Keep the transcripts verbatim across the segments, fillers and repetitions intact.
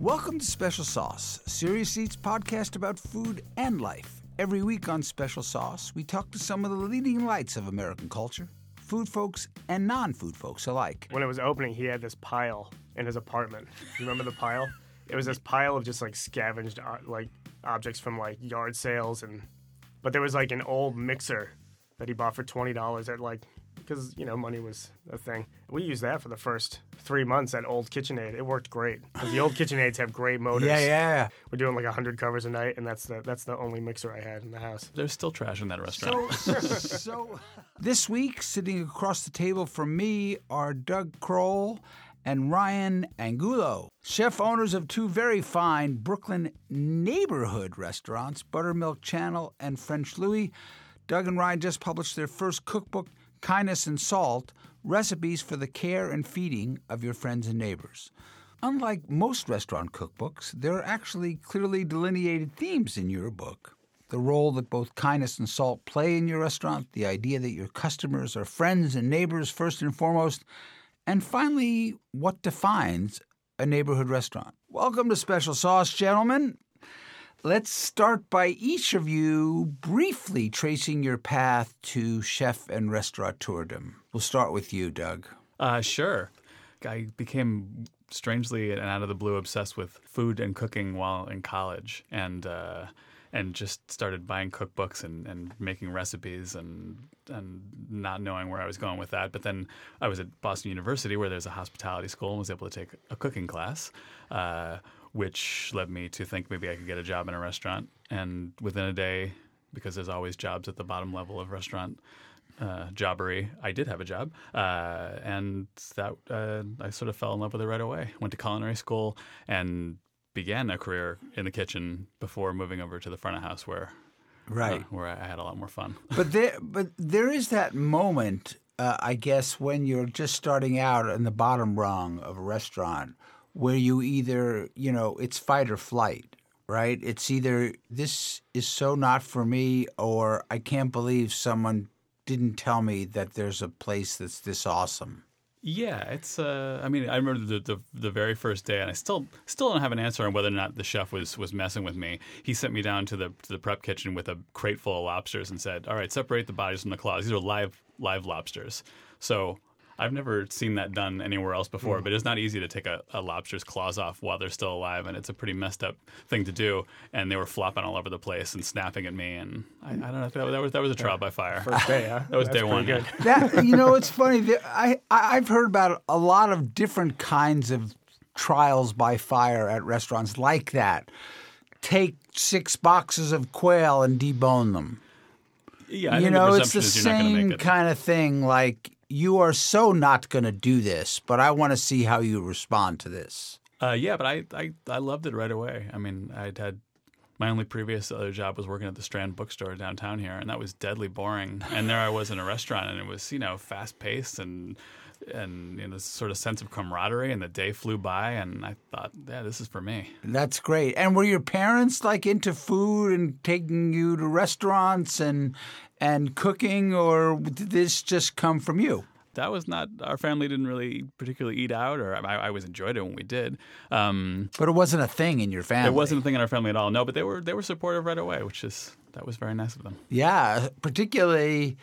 Welcome to Special Sauce, a Serious Eats podcast about food and life. Every week on Special Sauce, we talk to some of the leading lights of American culture, food folks and non-food folks alike. When it was opening, he had this pile in his apartment. You remember the pile? It was this pile of just like scavenged uh, like objects from like yard sales, and but there was like an old mixer that he bought for twenty dollars at like, because, you know, money was a thing. We used that for the first three months at Old KitchenAid. It worked great. Because the old KitchenAids have great motors. Yeah, yeah. We're doing like one hundred covers a night, and that's the that's the only mixer I had in the house. There's still trash in that restaurant. So, so this week, sitting across the table from me are Doug Kroll and Ryan Angulo, chef owners of two very fine Brooklyn neighborhood restaurants, Buttermilk Channel and French Louis. Doug and Ryan just published their first cookbook, Kindness and Salt, Recipes for the Care and Feeding of Your Friends and Neighbors. Unlike most restaurant cookbooks, there are actually clearly delineated themes in your book. The role that both kindness and salt play in your restaurant, the idea that your customers are friends and neighbors first and foremost, and finally, what defines a neighborhood restaurant. Welcome to Special Sauce, gentlemen. Let's start by each of you briefly tracing your path to chef and restaurateurdom. We'll start with you, Doug. Uh, sure. I became strangely and out of the blue obsessed with food and cooking while in college, and uh, and just started buying cookbooks and, and making recipes and and not knowing where I was going with that. But then I was at Boston University, where there's a hospitality school, and was able to take a cooking class, uh, which led me to think maybe I could get a job in a restaurant. And within a day, because there's always jobs at the bottom level of restaurant uh, jobbery, I did have a job. Uh, and that uh, I sort of fell in love with it right away. Went to culinary school and began a career in the kitchen before moving over to the front of house, where Right. uh, where I had a lot more fun. But there, but there is that moment, uh, I guess, when you're just starting out in the bottom rung of a restaurant, where you either, you know, it's fight or flight, right? It's either this is so not for me, or I can't believe someone didn't tell me that there's a place that's this awesome. Yeah, it's. Uh, I mean, I remember the, the the very first day, and I still still don't have an answer on whether or not the chef was was messing with me. He sent me down to the to the prep kitchen with a crate full of lobsters and said, "All right, separate the bodies from the claws. These are live live lobsters." So I've never seen that done anywhere else before, mm. but it's not easy to take a, a lobster's claws off while they're still alive, and it's a pretty messed up thing to do. And they were flopping all over the place and snapping at me, and I, I don't know. That, that was that was a trial by fire. First day, huh? That was That's day one. good. That, you know, it's funny. That I, I I've heard about a lot of different kinds of trials by fire at restaurants like that. Take six boxes of quail and debone them. Yeah, I you think know, the it's the presumption is you're not gonna same make it. kind of thing. Like, you are so not going to do this, but I want to see how you respond to this. Uh, yeah, but I, I I loved it right away. I mean, I'd had my only previous other job was working at the Strand bookstore downtown here, and that was deadly boring. And there I was in a restaurant, and it was, you know, fast paced and and you know, this sort of sense of camaraderie. And the day flew by, and I thought, yeah, this is for me. That's great. And were your parents like into food and taking you to restaurants and and cooking, or did this just come from you? That was not, our family didn't really particularly eat out, or I, I always enjoyed it when we did. Um, But it wasn't a thing in your family. it wasn't a thing in our family at all. No, but they were they were supportive right away, which is, that was very nice of them. Yeah, particularly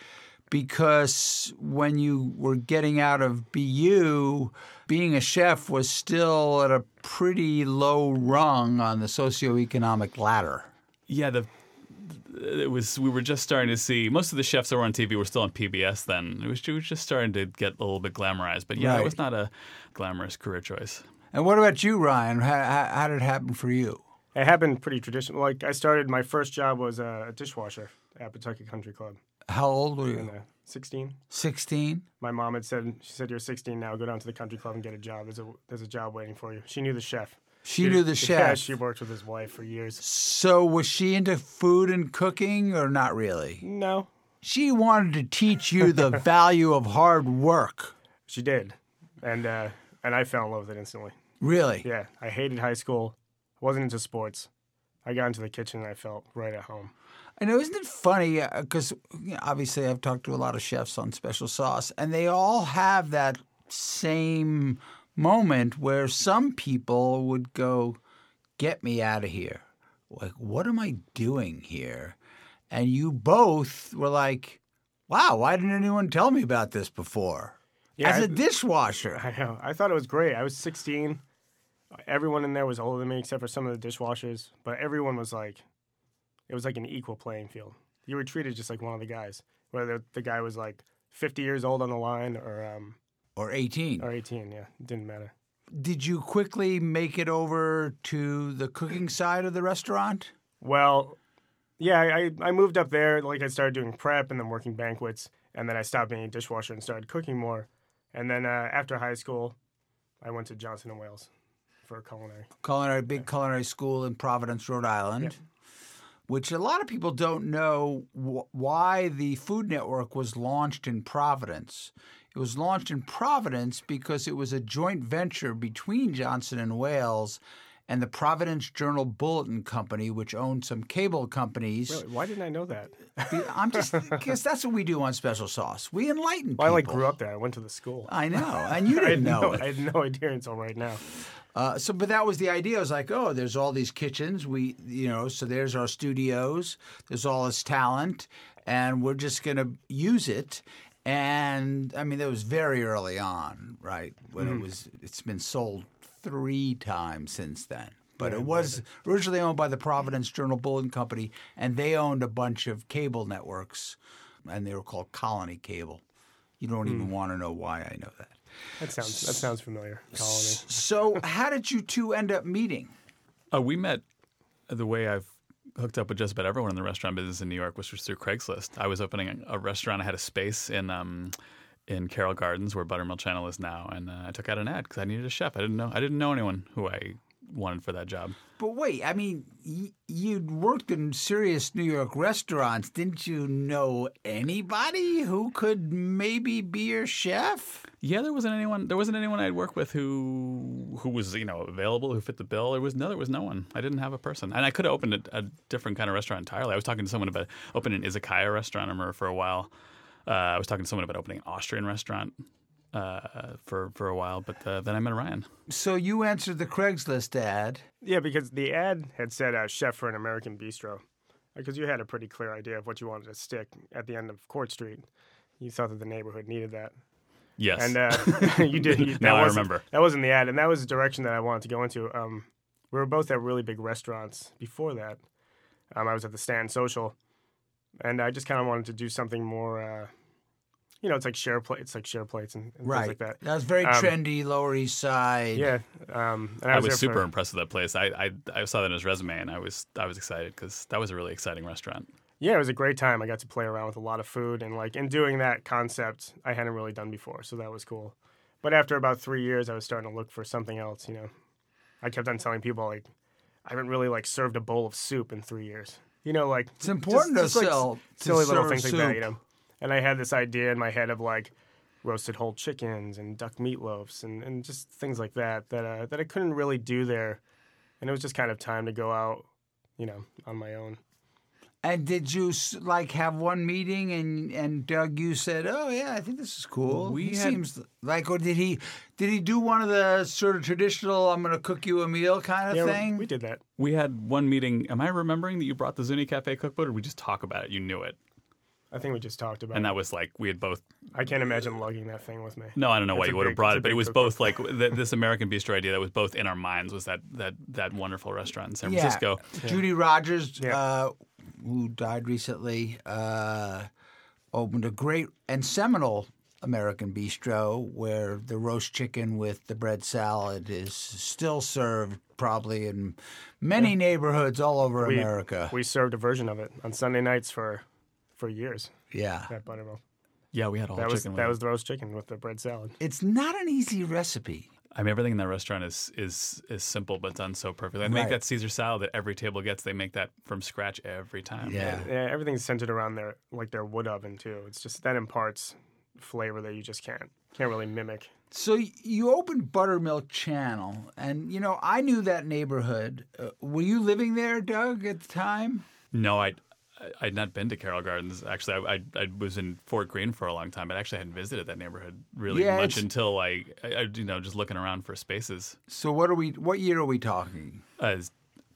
because when you were getting out of B U, being a chef was still at a pretty low rung on the socioeconomic ladder. Yeah, the it was we were just starting to see most of the chefs that were on T V were still on P B S then. It was, it was just starting to get a little bit glamorized. But yeah, Right. it was not a glamorous career choice. And what about you, Ryan? How, how, how did it happen for you? It happened pretty traditional. Like, I started, my first job was a dishwasher at Pawtucket Country Club. How old were In you? uh, sixteen. sixteen? My mom had said, she said, "You're sixteen now. Go down to the country club and get a job. There's a there's a job waiting for you." She knew the chef. She knew the Yeah, chef. she worked with his wife for years. So was she into food and cooking or not really? No, She wanted to teach you the value of hard work. she did, and uh, and I fell in love with it instantly. Really? Yeah, I hated high school. Wasn't into sports. I got into the kitchen and I felt right at home. I know, isn't it funny? Because you know, obviously I've talked to a lot of chefs on Special Sauce, and they all have that same moment where some people would go, get me out of here. Like, what am I doing here? And you both were like, wow, why didn't anyone tell me about this before? Yeah, As a I- dishwasher. I know. I thought it was great. I was sixteen. Everyone in there was older than me except for some of the dishwashers. But everyone was like, it was like an equal playing field. You were treated just like one of the guys, whether the guy was like fifty years old on the line or um, Or eighteen. or eighteen. Yeah, it didn't matter. Did you quickly make it over to the cooking side of the restaurant? Well, yeah, I, I moved up there. Like I started doing prep and then working banquets, and then I stopped being a dishwasher and started cooking more. And then uh, after high school, I went to Johnson and Wales for culinary. Culinary, big culinary school in Providence, Rhode Island, Yep. which a lot of people don't know wh- why the Food Network was launched in Providence. It was launched in Providence because it was a joint venture between Johnson and Wales and the Providence Journal Bulletin Company, which owned some cable companies. Really? Why didn't I know that? I'm just because that's what we do on Special Sauce. We enlighten people. Well, I like grew up there. I went to the school. I know, and you I had didn't know no, it. I had no idea until right now. Uh, so, but that was the idea. I was like, oh, there's all these kitchens. We, you know, so there's our studios. There's all this talent, and we're just going to use it. And I mean, that was very early on, right? When Mm-hmm. it was, it's been sold three times since then. But Yeah, it was originally owned by the Providence Journal Bulletin Company, and they owned a bunch of cable networks, and they were called Colony Cable. You don't Hmm. even want to know why I know that. That sounds that sounds familiar. Colony. So, how did you two end up meeting? Oh, we met the way I've hooked up with just about everyone in the restaurant business in New York, which was through Craigslist. I was opening a restaurant. I had a space in um, in Carroll Gardens, where Buttermilk Channel is now, and uh, I took out an ad because I needed a chef. I didn't know I didn't know anyone who I wanted for that job. But wait, I mean, y- you'd worked in serious New York restaurants. Didn't you know anybody who could maybe be your chef? Yeah, there wasn't anyone. There wasn't anyone I'd work with who who was you know available, who fit the bill. There was no, there was no one. I didn't have a person, and I could have opened a, a different kind of restaurant entirely. I was talking to someone about opening an izakaya restaurant. I remember for a while. Uh, I was talking to someone about opening an Austrian restaurant uh, for for a while, but uh, then I met Ryan. So you answered the Craigslist ad. Yeah, because the ad had said uh, chef for an American bistro. Because you had a pretty clear idea of what you wanted to stick at the end of Court Street. You thought that the neighborhood needed that. Yes, And uh, you did. You, that Now I wasn't- remember. That wasn't the ad, and that was the direction that I wanted to go into. Um, we were both at really big restaurants before that. Um, I was at the Stand Social, and I just kind of wanted to do something more. Uh, you know, it's like share plate. It's like share plates and, and Right. things like that. was very Um, trendy, Lower East Side. Yeah, um, and I I was, was there super for- impressed with that place. I, I I saw that in his resume, and I was I was excited because that was a really exciting restaurant. Yeah, it was a great time. I got to play around with a lot of food, and like in doing that concept, I hadn't really done before, so that was cool. But after about three years, I was starting to look for something else. You know, I kept on telling people like, I haven't really like served a bowl of soup in three years. You know, like It's important to like, sell- to silly little serve things like that. soup. You know, and I had this idea in my head of like roasted whole chickens and duck meatloafs and, and just things like that that uh, that I couldn't really do there, and it was just kind of time to go out, you know, on my own. And did you s- like have one meeting and and Doug, you said, "Oh yeah, I think this is cool." We he had- seems like, or did he did he do one of the sort of traditional "I'm going to cook you a meal" kind of Yeah, we- thing? we did that. We had one meeting. Am I remembering that you brought the Zuni Cafe cookbook, or did we just talk about it? You knew it, I think we just talked about and it. that was like we had both. I can't imagine lugging that thing with me. No, I don't know why It's a you would have big- brought it's a it, but it big was cookbook. both like th- this American Bistro idea that was both in our minds was that that that wonderful restaurant in San Francisco. Yeah. Judy Rogers, Yeah. uh, who died recently, uh, opened a great and seminal American bistro where the roast chicken with the bread salad is still served probably in many neighborhoods all over We- America. We served a version of it on Sunday nights for for years yeah. at Buttermilk. Yeah, we had all That was chicken. that with was the roast chicken with the bread salad. It's not an easy recipe. I mean, everything in that restaurant is is is simple but done so perfectly. They make Right. that Caesar salad that every table gets. They make that from scratch every time. Yeah. Yeah, everything's centered around their like their wood oven too. It's just that imparts flavor that you just can't can't really mimic. So y- you opened Buttermilk Channel, and you know I knew that neighborhood. Uh, were you living there, Doug, at the time? No, I I'd not been to Carroll Gardens. Actually, I, I I was in Fort Greene for a long time, but actually I hadn't visited that neighborhood really Yeah, much it's- until I, I, I, you know, just looking around for spaces. So what are we? What year are we talking? Uh, it's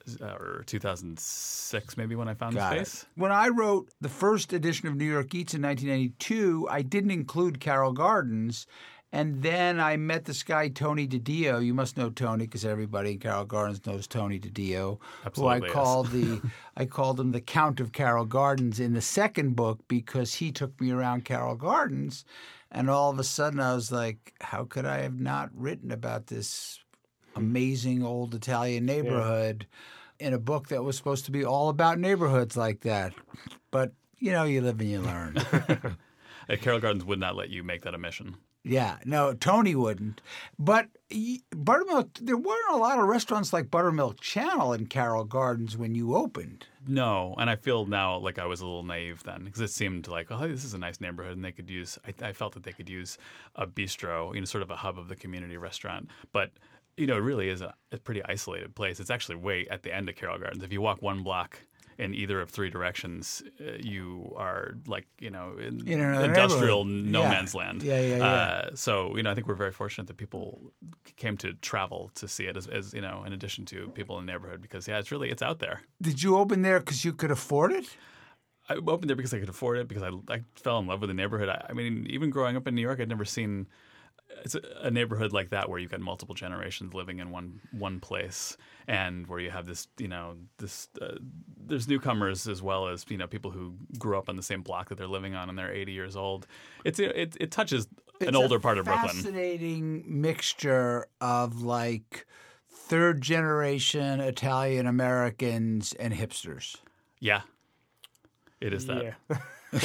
uh, or two thousand six maybe when I found Got the it. space. When I wrote the first edition of New York Eats in nineteen ninety-two, I didn't include Carroll Gardens. And then I met this guy, Tony DiDio. You must know Tony because everybody in Carroll Gardens knows Tony DiDio, Absolutely, who I yes. called the I called him the Count of Carroll Gardens in the second book because he took me around Carroll Gardens, and all of a sudden I was like, how could I have not written about this amazing old Italian neighborhood in a book that was supposed to be all about neighborhoods like that? But you know, you live and you learn. Uh, Carroll Gardens would not let you make that a mission. Yeah, no, Tony wouldn't. But y- Buttermilk, there weren't a lot of restaurants like Buttermilk Channel in Carroll Gardens when you opened. No, and I feel now like I was a little naive then because it seemed like, oh, this is a nice neighborhood, and they could use. I, I felt that they could use a bistro, you know, sort of a hub of the community restaurant. But you know, it really is a, a pretty isolated place. It's actually way at the end of Carroll Gardens. If you walk one block in either of three directions, uh, you are like, you know, in, In another industrial neighborhood. no Yeah. man's land. Yeah, yeah, yeah. Uh, so, you know, I think we're very fortunate that people came to travel to see it as, as, you know, in addition to people in the neighborhood because, yeah, it's really, it's out there. Did you open there because you could afford it? I opened there because I could afford it, because I, I fell in love with the neighborhood. I, I mean, even growing up in New York, I'd never seen it's a, a neighborhood like that where you've got multiple generations living in one one place, and where you have this, you know, this uh, there's newcomers as well as, you know, people who grew up on the same block that they're living on and they're eighty years old. It's it, it touches an It's older a part of Brooklyn. Fascinating mixture of like third generation Italian Americans and hipsters. Yeah, it is that, Yeah.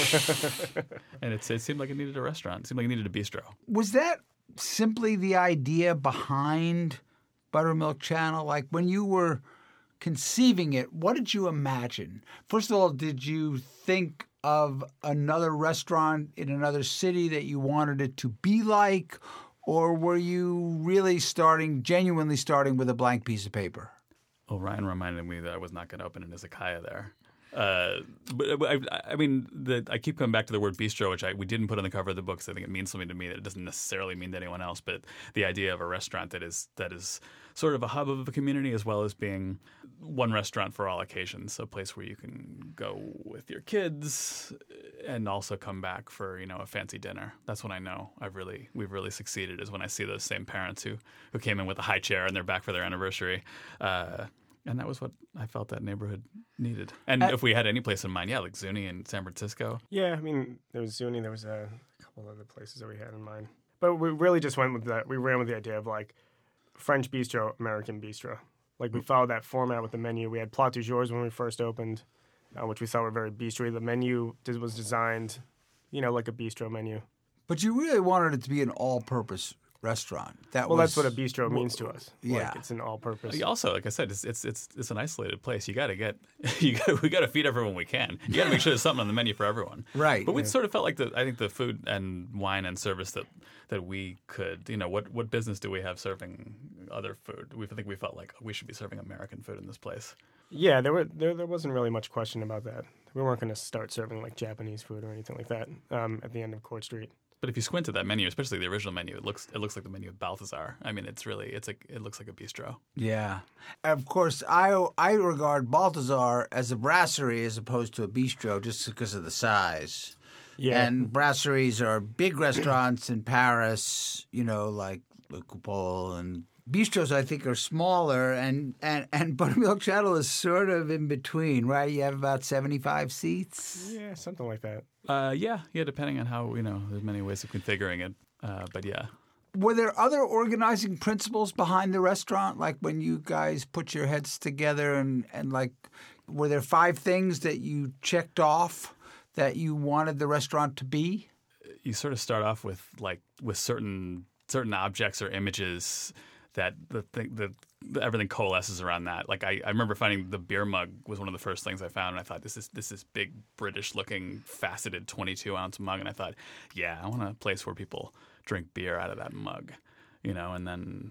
and it's, it seemed like it needed a restaurant. It seemed like it needed a bistro. Was that simply the idea behind Buttermilk Channel? Like when you were conceiving it, what did you imagine? First of all, did you think of another restaurant in another city that you wanted it to be like? Or were you really starting, genuinely starting with a blank piece of paper? Oh, Ryan reminded me that I was not going to open an izakaya there. Uh, but, but I, I mean, the, I keep coming back to the word bistro, which I we didn't put on the cover of the book, so I think it means something to me that it doesn't necessarily mean to anyone else. But the idea of a restaurant that is that is sort of a hub of a community, as well as being one restaurant for all occasions, a place where you can go with your kids and also come back for, you know, a fancy dinner. That's when I know I've really we've really succeeded, is when I see those same parents who who came in with a high chair and they're back for their anniversary. Uh, And that was what I felt that neighborhood needed. And Uh, if we had any place in mind, yeah, like Zuni in San Francisco. Yeah, I mean, there was Zuni. There was a couple other places that we had in mind. But we really just went with that. We ran with the idea of like French bistro, American bistro. Like we followed that format with the menu. We had plat du jours when we first opened, uh, which we thought were very bistro. The menu did, was designed, you know, like a bistro menu. But you really wanted it to be an all-purpose restaurant. That Well, was, that's what a bistro means to us. Yeah. Like, it's an all-purpose. Also, like I said, it's it's it's, it's an isolated place. You got to get you got we got to feed everyone we can. You got to make sure there's something on the menu for everyone. Right. But we sort of felt like the I think the food and wine and service that that we could, you know, what what business do we have serving other food? We I think we felt like we should be serving American food in this place. Yeah, there were there there wasn't really much question about that. We weren't going to start serving like Japanese food or anything like that um, at the end of Court Street. But if you squint at that menu, especially the original menu, it looks it looks like the menu of Balthazar. I mean, it's really it's like it looks like a bistro. Yeah. Of course, I I regard Balthazar as a brasserie as opposed to a bistro just because of the size. Yeah, And brasseries are big restaurants in Paris, you know, like Le Coupole, and bistros I think are smaller, and, and, and Buttermilk Channel is sort of in between, right? You have about seventy-five seats. yeah, something like that. Uh, yeah, yeah. Depending on how, you know, there's many ways of configuring it. Uh, but yeah, Were there other organizing principles behind the restaurant? Like when you guys put your heads together and, and like, were there five things that you checked off that you wanted the restaurant to be? you sort of start off with like with certain certain objects or images that the thing that everything coalesces around that. Like I, I remember finding the beer mug was one of the first things I found, and I thought this is this is big British looking faceted twenty-two ounce mug, and I thought, yeah, I want a place where people drink beer out of that mug, you know. And then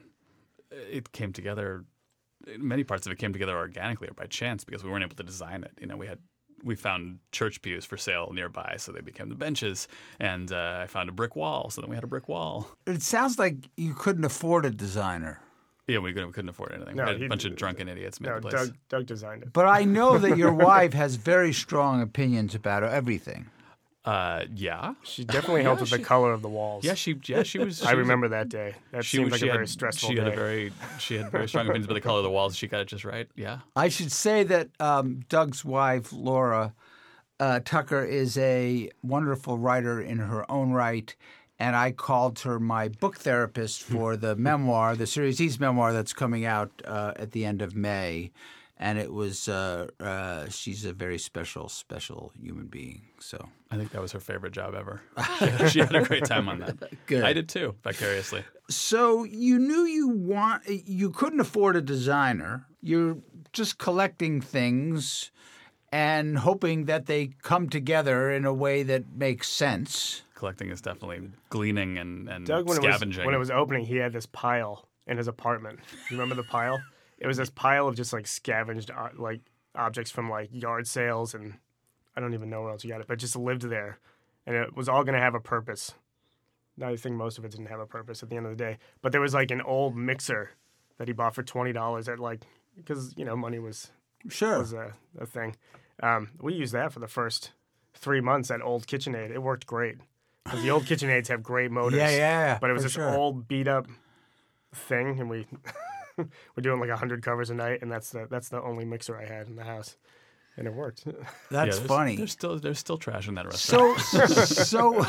it came together. Many parts of it came together organically or by chance because we weren't able to design it. You know, we had we found church pews for sale nearby, so they became the benches. And uh, I found a brick wall, so then we had a brick wall. It sounds like you couldn't afford a designer. Yeah, we couldn't, we couldn't afford anything. No, we had he- a bunch of drunken idiots made No, the place. Doug, Doug designed it. But I know that your wife has very strong opinions about everything. Uh, yeah, She definitely helped with the color of the walls. yeah. She, yeah, she was. She I was- remember that day. That She seemed was. like she a had, very stressful She day. had a very. She had very strong opinions about the color of the walls. She got it just right. Yeah. I should say that um, Doug's wife, Laura uh, Tucker, is a wonderful writer in her own right. And I called her my book therapist for the memoir, the Series E's memoir that's coming out uh, at the end of May. And it was, uh, uh, she's a very special, special human being. So I think that was her favorite job ever. She had, she had a great time on that. Good. I did too, vicariously. So you knew you want you couldn't afford a designer. You're just collecting things and hoping that they come together in a way that makes sense. Collecting is definitely gleaning and, and Doug, when it, was, scavenging. when it was opening, he had this pile in his apartment. You remember the pile? It was this pile of just like scavenged uh, like objects from like yard sales, and I don't even know where else you got it, but it just lived there, and it was all going to have a purpose. Now I think most of it didn't have a purpose at the end of the day, but there was like an old mixer that he bought for twenty dollars at like because you know money was Sure. was a, a thing. Um, we used that for the first three months at Old KitchenAid. It worked great because the old KitchenAids have great motors. Yeah, yeah, But it was for this sure. old beat up thing, and we we're doing like a hundred covers a night, and that's the that's the only mixer I had in the house, and it worked. Yeah, That's there's- funny. There's still there's still trash in that restaurant. So, so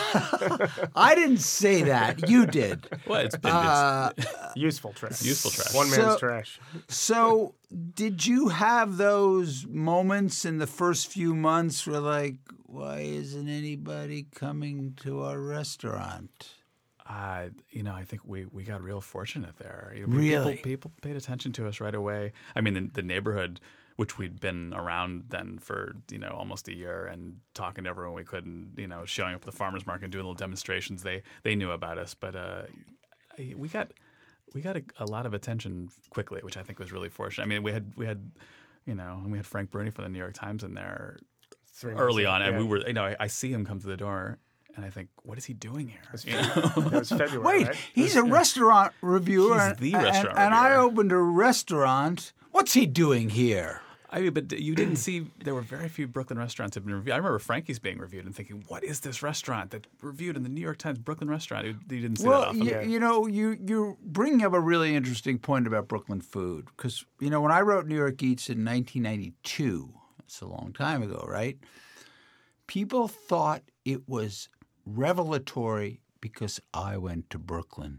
I didn't say that. You did. Well, it's been Uh, Useful trash. Useful trash. One man's So- trash. So, did you have those moments in the first few months where, like, why isn't anybody coming to our restaurant? Uh, you know, I think we, we got real fortunate there. You- Really? People, people paid attention to us right away. I mean, the, the neighborhood, which we'd been around then for, you know, almost a year and talking to everyone we could and, you know, showing up at the farmer's market and doing little demonstrations, they they knew about us. But uh, I- we got we got a, a lot of attention quickly, which I think was really fortunate. I mean, we had, we had you know, we had Frank Bruni from the New York Times in there Three early months on. in, And yeah. we were, you know, I, I see him come to the door. And I think, what is he doing here? You know? It was February, Wait, right? he's a restaurant reviewer. He's and- the and, restaurant and I reviewer. opened a restaurant. What's he doing here? I mean, but you didn't see, there were very few Brooklyn restaurants that have been reviewed. I remember Frankie's being reviewed and thinking, what is this restaurant that reviewed in the New York Times Brooklyn restaurant? You, you didn't see that Well, often. you, you know, you, you're bringing up a really interesting point about Brooklyn food. Because, you know, when I wrote New York Eats in nineteen ninety-two, that's a long time ago, right? People thought it was revelatory because I went to Brooklyn.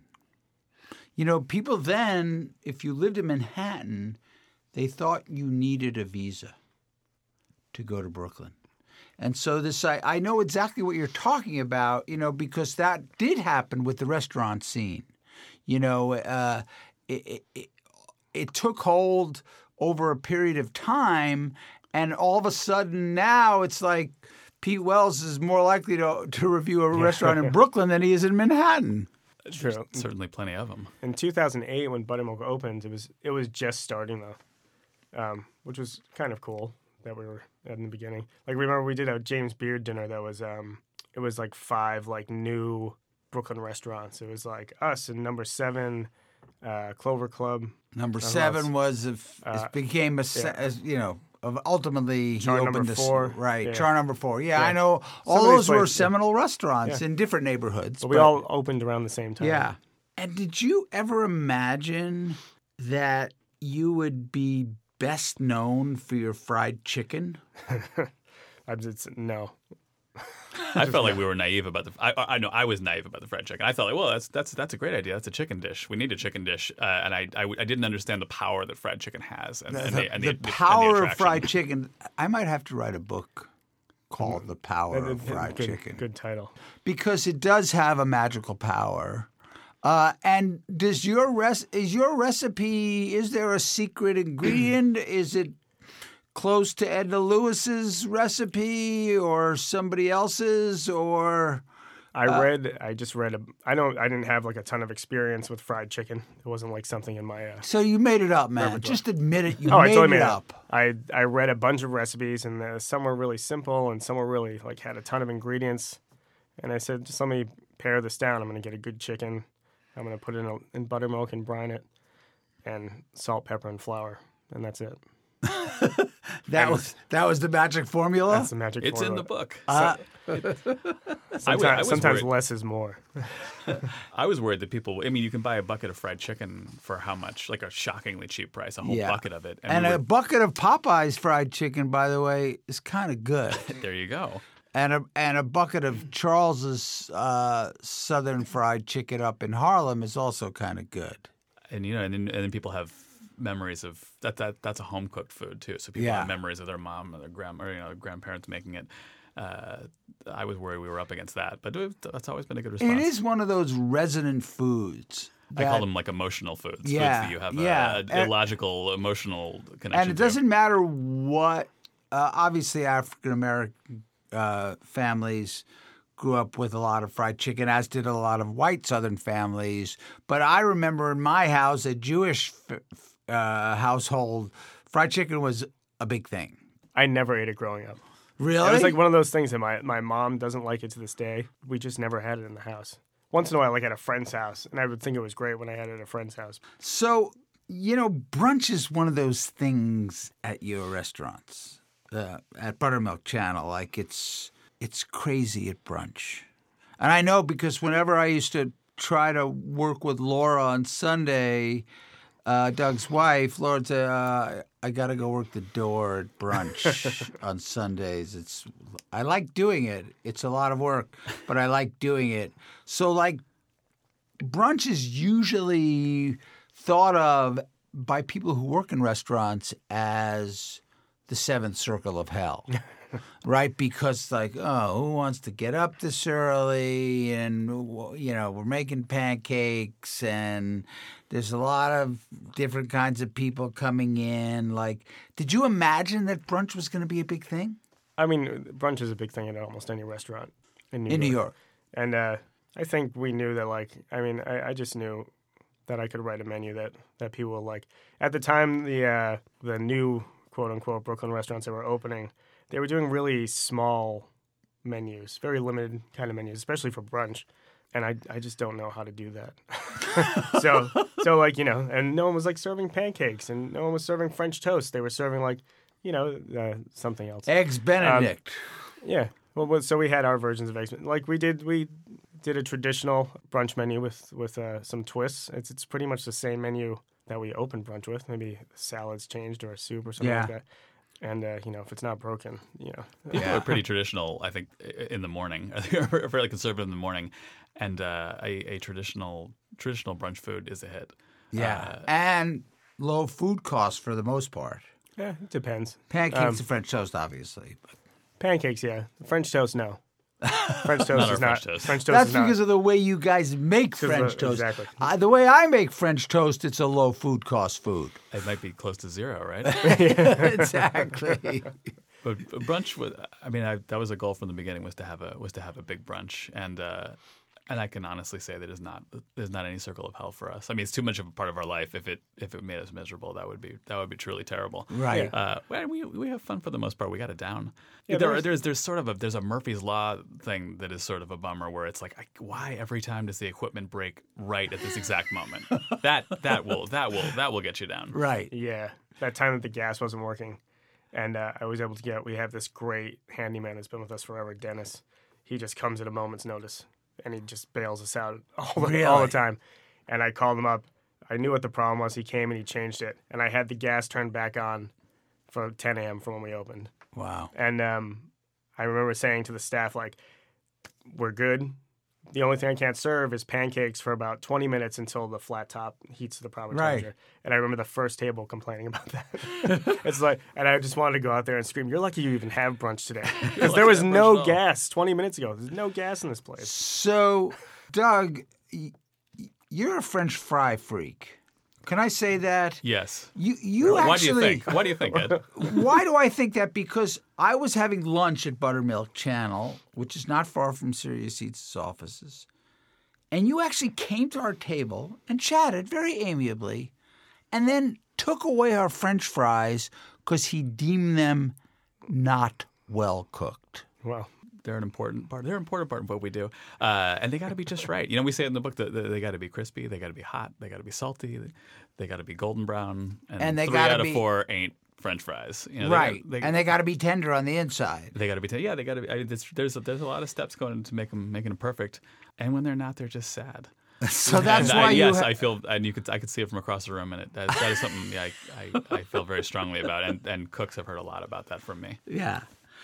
You know, people then, if you lived in Manhattan, they thought you needed a visa to go to Brooklyn. And so this, I, I know exactly what you're talking about, you know, because that did happen with the restaurant scene. You know, uh, it, it, it took hold over a period of time, and all of a sudden now it's like Pete Wells is more likely to to review a restaurant in Brooklyn than he is in Manhattan. True. Certainly plenty of them. In two thousand eight, when Buttermilk opened, it was it was just starting though, um, which was kind of cool that we were at in the beginning. Like remember we did a James Beard dinner that was um, it was like five like new Brooklyn restaurants. It was like us and Number Seven, uh, Clover Club. Number else? seven was if Uh, it became a se- yeah. as, you know of ultimately he Char opened number this four. right Yeah. char number four. Yeah, Yeah. I know all Some of these those were places- yeah. seminal restaurants Yeah. in different neighborhoods. But we but- all opened around the same time. yeah. And did you ever imagine that you would be best known for your fried chicken? I just no. I felt like we were naive about the. I, I know I was naive about the fried chicken. I felt like, well, that's that's that's a great idea. That's a chicken dish. We need a chicken dish, uh, and I, I I didn't understand the power that fried chicken has, and, and the, the, and the and power of attraction. fried chicken. I might have to write a book called "The Power That- of that- Fried good, Chicken" Good title. because it does have a magical power. Uh, and does your res- is your recipe? Is there a secret ingredient? Is it close to Edna Lewis's recipe or somebody else's? Or I read. I just read a. I don't. I didn't have like a ton of experience with fried chicken. It wasn't like something in my. Uh, so you made it up, man. Repertoire. Just admit it. You oh, made, I totally it made it up. up. I I read a bunch of recipes, and uh, some were really simple, and some were really like had a ton of ingredients. And I said, just let me pare this down. I'm going to get a good chicken. I'm going to put it in, a, in buttermilk and brine it. and salt, pepper, and flour, and that's it. That was that was the magic formula. That's the magic It's formula. in the book. Uh, Sometimes, I was- I was sometimes worried. less is more. I was worried that people. I mean, you can buy a bucket of fried chicken for how much? Like a shockingly cheap price, a whole Yeah. bucket of it. and we a were- bucket of Popeyes fried chicken, by the way, is kind of good. there you go. and a and a bucket of Charles's uh, Southern fried chicken up in Harlem is also kind of good. And you know, and then, and then people have memories of that. That that's a home cooked food too. So people Yeah. have memories of their mom or their grandma, or you know, grandparents making it. Uh, I was worried we were up against that, but it- that's always been a good response. It is one of those resonant foods. I call that- them like emotional foods. Yeah, foods that you have yeah. a, a And- illogical, emotional connection And it to. doesn't matter what. Uh, obviously, African American uh, families grew up with a lot of fried chicken, as did a lot of white Southern families. But I remember in my house, a Jewish f- uh, household, fried chicken was a big thing. I never ate it growing up. Really? It was like one of those things that my, my mom doesn't like it to this day. We just never had it in the house. Once in a while, like at a friend's house, and I would think it was great when I had it at a friend's house. So, you know, brunch is one of those things at your restaurants, uh, at Buttermilk Channel. Like it's it's crazy at brunch. And I know because whenever I used to try to work with Laura on Sunday, uh, Doug's wife, Laura would say, uh, I got to go work the door at brunch on Sundays. It's I like doing it. It's a lot of work, but I like doing it. So, like, brunch is usually thought of by people who work in restaurants as the seventh circle of hell, right? Because like, oh, who wants to get up this early? And, you know, we're making pancakes and there's a lot of different kinds of people coming in. Like, did you imagine that brunch was going to be a big thing? I mean, brunch is a big thing at almost any restaurant in New In York. New York. And uh, I think we knew that, like, I mean, I, I just knew that I could write a menu that, that people will like. At the time, the uh, the new quote-unquote Brooklyn restaurants that were opening, they were doing really small menus, very limited kind of menus, especially for brunch. And I, I just don't know how to do that. so, so like, you know, and no one was, like, serving pancakes, and no one was serving French toast. They were serving, like, you know, uh, something else. Eggs Benedict. Yeah. Well, well, so we had our versions of eggs. Like we did, we did a traditional brunch menu with with uh, some twists. It's it's pretty much the same menu that we opened brunch with. Maybe salads changed or a soup or something Yeah. like that. And uh, you know, if it's not broken, you know, People Yeah. are pretty traditional, I think, i- in the morning. I think are fairly conservative in the morning, and uh, a, a traditional traditional brunch food is a hit. yeah. Uh, and low food costs for the most part. yeah, it depends. Pancakes Um, and French toast, obviously. But Pancakes, yeah. French toast, no. French toast Not our is not. French toast. French toast that's is not. because of the way you guys make Because of French the- toast. exactly. Uh, the way I make French toast, it's a low food cost food. It might be close to zero, right? Exactly. But brunch was, I mean, I, that was a goal from the beginning, was to have a was to have a big brunch, and uh, and I can honestly say that is not there's not any circle of hell for us. I mean, it's too much of a part of our life. If it if it made us miserable, that would be that would be truly terrible. Right. Uh, well, we we have fun for the most part. We got it down. Yeah, there, there are- was- there's there's sort of a there's a Murphy's Law thing that is sort of a bummer, where it's like, I, why every time does the equipment break right at this exact moment? that that will that will that will get you down. Right. Yeah, that time that the gas wasn't working, and uh, I was able to get. We have this great handyman that's been with us forever, Dennis. He just comes at a moment's notice, and he just bails us out all the, Really? all the time. And I called him up. I knew what the problem was. He came and he changed it, and I had the gas turned back on for ten a.m. from when we opened. Wow. And um, I remember saying to the staff, like, we're good. The only thing I can't serve is pancakes for about twenty minutes until the flat top heats to the proper Right. temperature. And I remember the first table complaining about that. It's like, and I just wanted to go out there and scream, you're lucky you even have brunch today. Because there was to have brunch no at all. gas twenty minutes ago. There's no gas in this place. So, Doug, y- y- you're a French fry freak. Can I say that? Yes. You you Why do actually. you think? Why do you think, Ed? Why do I think that? Because I was having lunch at Buttermilk Channel, which is not far from Serious Eats' offices, and you actually came to our table and chatted very amiably, and then took away our French fries because he deemed them not well cooked. Well, they're an important part. They're an important part of what we do, uh, and they got to be just right. You know, we say in the book that they got to be crispy, they got to be hot, they got to be salty, they, they got to be golden brown, and, And they three gotta out of be- four ain't French fries. You know, they Right. gotta- they- and they got to be tender on the inside. They got to be, t- yeah. They got to be. I mean, there's there's a, there's a lot of steps going into make them making them perfect, and when they're not, they're just sad. So that's And why I, you yes, ha- I feel, and you could I could see it from across the room, and it that, that is something yeah, I, I I feel very strongly about, and and cooks have heard a lot about that from me. Yeah.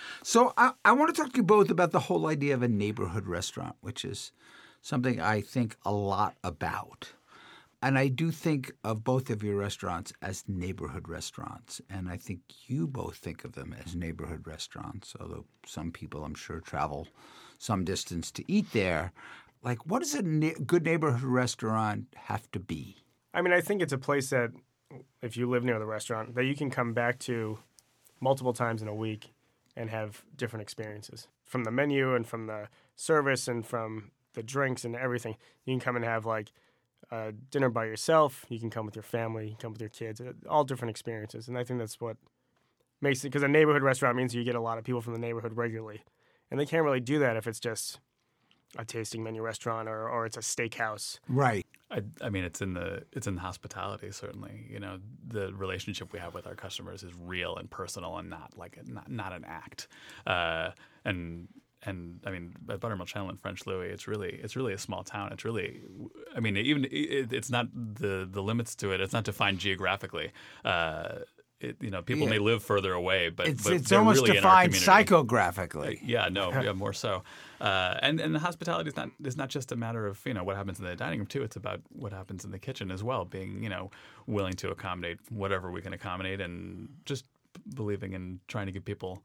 So I, I want to talk to you both about the whole idea of a neighborhood restaurant, which is something I think a lot about. And I do think of both of your restaurants as neighborhood restaurants. And I think you both think of them as neighborhood restaurants, although some people, I'm sure, travel some distance to eat there. Like, what does a na- good neighborhood restaurant have to be? I mean, I think it's a place that, if you live near the restaurant, that you can come back to multiple times in a week and have different experiences. From the menu and from the service and from the drinks and everything. You can come and have, like, uh, dinner by yourself. You can come with your family. You can come with your kids. All different experiences. And I think that's what makes it, because a neighborhood restaurant means you get a lot of people from the neighborhood regularly. And they can't really do that if it's just a tasting menu restaurant or, or it's a steakhouse. Right. I, I mean, it's in the it's in the hospitality certainly. You know, the relationship we have with our customers is real and personal, and not like a, not not an act. Uh, and and I mean, at Buttermilk Channel and French Louis, it's really it's really a small town. It's really, I mean, even it, it's not the the limits to it. It's not defined geographically. Uh, It, you know, people Yeah. may live further away, but It's, but it's they're almost really in our defined community. psychographically. Yeah, no, yeah, more so. Uh, and and the hospitality is not is not just a matter of you know what happens in the dining room too. It's about what happens in the kitchen as well. Being you know willing to accommodate whatever we can accommodate, and just believing in trying to give people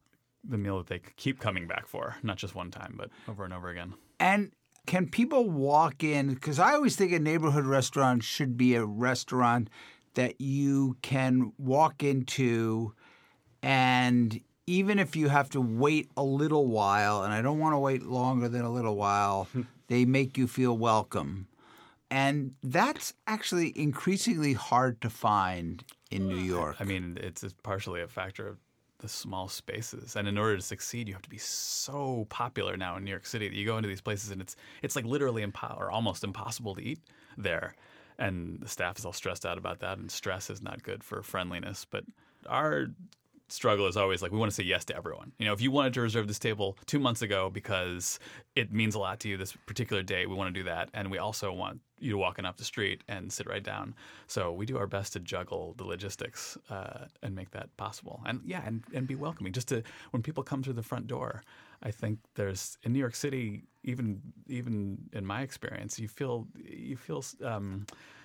the meal that they keep coming back for, not just one time, but over and over again. And can people walk in? Because I always think a neighborhood restaurant should be a restaurant that you can walk into, and even if you have to wait a little while, and I don't want to wait longer than a little while, they make you feel welcome. And that's actually increasingly hard to find in New York. I mean, it's partially a factor of the small spaces, and in order to succeed, you have to be so popular now in New York City that you go into these places and it's it's like literally impo- or almost impossible to eat there. And the staff is all stressed out about that, and stress is not good for friendliness. But our struggle is always like we want to say yes to everyone. You know, if you wanted to reserve this table two months ago because it means a lot to you this particular day, we want to do that. And we also want you to walk in off the street and sit right down. So we do our best to juggle the logistics uh, and make that possible. And yeah, and, and be welcoming. Just to when people come through the front door, I think there's in New York City, even even in my experience, you feel you feel. Um,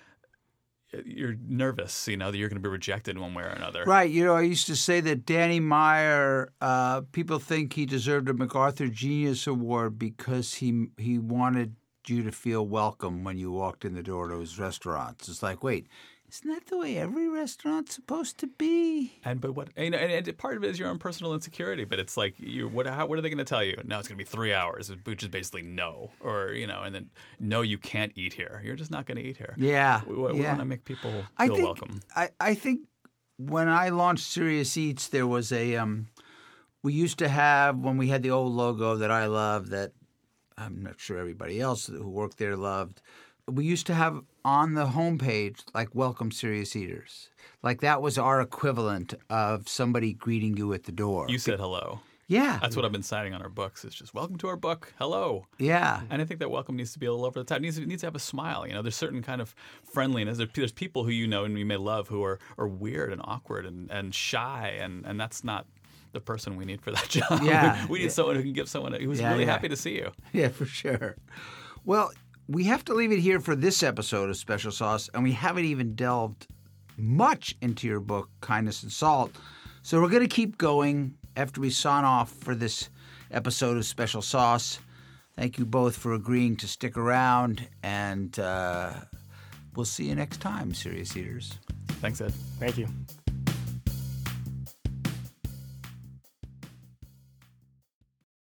You're nervous, you know, that you're going to be rejected one way or another. Right. You know, I used to say that Danny Meyer, uh, people think he deserved a MacArthur Genius Award because he he wanted you to feel welcome when you walked in the door to his restaurants. It's like, wait, isn't that the way every restaurant's supposed to be? And but what you know, and, and part of it is your own personal insecurity. But it's like, you what? How, what are they going to tell you? No, it's going to be three hours, which is basically no, or you know, and then no, you can't eat here. You're just not going to eat here. Yeah, we, we yeah. want to make people feel I think, welcome. I, I think when I launched Serious Eats, there was a um, we used to have when we had the old logo that I loved, that I'm not sure everybody else who worked there loved. We used to have on the homepage, like, welcome Serious Eaters. Like, that was our equivalent of somebody greeting you at the door. You said hello. Yeah. That's what I've been signing on our books. It's just welcome to our book. Hello. Yeah. And I think that welcome needs to be a little over the top. It needs to, it needs to have a smile. You know, there's certain kind of friendliness. There, there's people who you know and you may love who are, are weird and awkward and, and shy, and, and that's not the person we need for that job. Yeah. we need Yeah. someone who can give someone who's Yeah, really yeah. happy to see you. Yeah, for sure. Well, we have to leave it here for this episode of Special Sauce, and we haven't even delved much into your book, Kindness and Salt. So we're going to keep going after we sign off for this episode of Special Sauce. Thank you both for agreeing to stick around, and uh, we'll see you next time, Serious Eaters. Thanks, Ed. Thank you.